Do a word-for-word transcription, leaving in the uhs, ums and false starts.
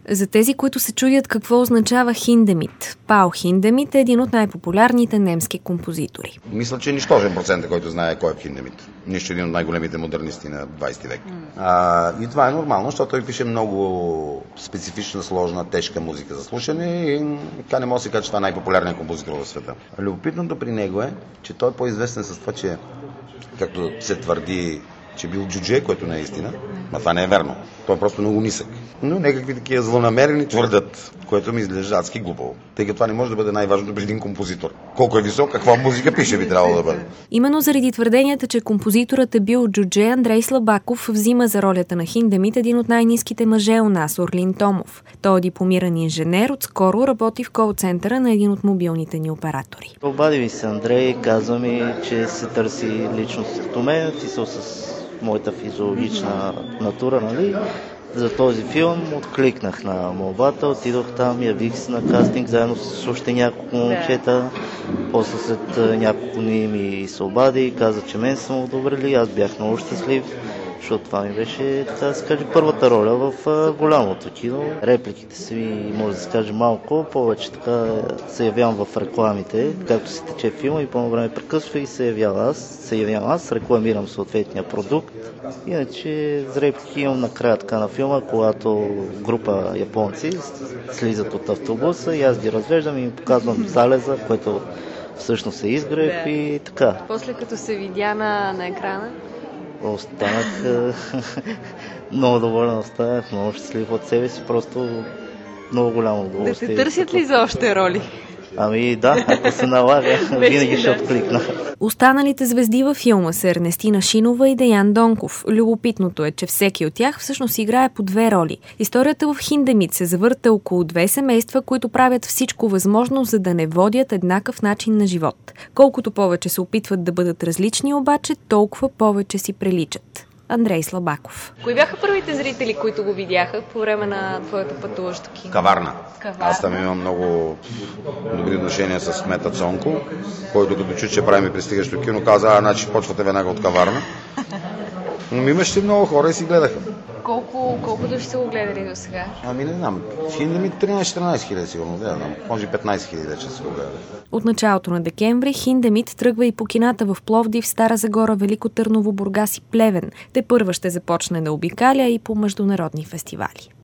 За тези, които се чудят какво означава Хиндемит, Паул Хиндемит е един от най-популярните немски композитори. Мисля, че нищожен процент, който знае кой е Хиндемит. Нищо един от най-големите модернисти на двайсети век. А, и това е нормално, защото той пише много специфична, сложна, тежка музика за слушане и така не може да се каже, че това е най-популярният композитор в света. Любопитното при него е, че той е по-известен с това, че както се твърди, че бил джудже, което не е истина, но това не е верно. Той е просто много нисък. Но някакви такива злонамерени твърдат, което ми изглежда адски глупаво. Тъй като това не може да бъде най-важното при един композитор. Колко е висок, каква музика пише би трябвало да бъде. Именно заради твърденията, че композиторът е бил джудже, Андрей Слабаков взима за ролята на Хиндемит един от най-ниските мъже у нас, Орлин Томов. Той е дипломиран инженер, отскоро работи в кол-центъра на един от мобилните ни оператори. Обади ми се Андрей, казва ми, че се търси личност като мен, ти са с моята физиологична натура, нали? За този филм откликнах на молбата, отидох там, явих се на кастинг заедно с още няколко момчета. После след няколко дни ми се обади и каза, че мен са му одобрили. Аз бях много щастлив, защото това ми беше, така да се каже, първата роля в голямото кино. Репликите си ми, може да се каже, малко, повече така се явявам в рекламите, както се тече филма и по време прекъсва и се явявам аз, се явявам аз, рекламирам съответния продукт. Иначе за реплики имам накрая така на филма, когато група японци слизат от автобуса и аз ги развеждам и им показвам залеза, което всъщност е изгрев да. И така. После като се видя на, на екрана? Останах много доволен, останах много щастлив от себе си, просто много голямо удоволствие. Да те търсят ли за още роли? Ами да, ако се налага, винаги ще откликна. Останалите звезди във филма са Ернестина Шинова и Деян Донков. Любопитното е, че всеки от тях всъщност играе по две роли. Историята в Хиндемит се завърта около две семейства, които правят всичко възможно, за да не водят еднакъв начин на живот. Колкото повече се опитват да бъдат различни, обаче, толкова повече си приличат. Андрей Слабаков. Кои бяха първите зрители, които го видяха по време на твоето пътуващо кино? Каварна. Каварна. Аз там имам много добри отношения с Мета Цонко, който като чу, че правим пристигащо кино, каза, а, значи почвате веднага от Каварна. Но имаше много хора и си гледаха. Колко, колко души са го гледали до сега? Ами не знам. Хиндемит тринайсет-четиринайсет хиляди сигурно, да, знам. Може петнайсет хиляди вече са го гледали. От началото на декември Хиндемит тръгва и по кината в Пловдив, Стара Загора, Велико Търново, Бургас и Плевен. Те първа ще започне да обикаля и по международни фестивали.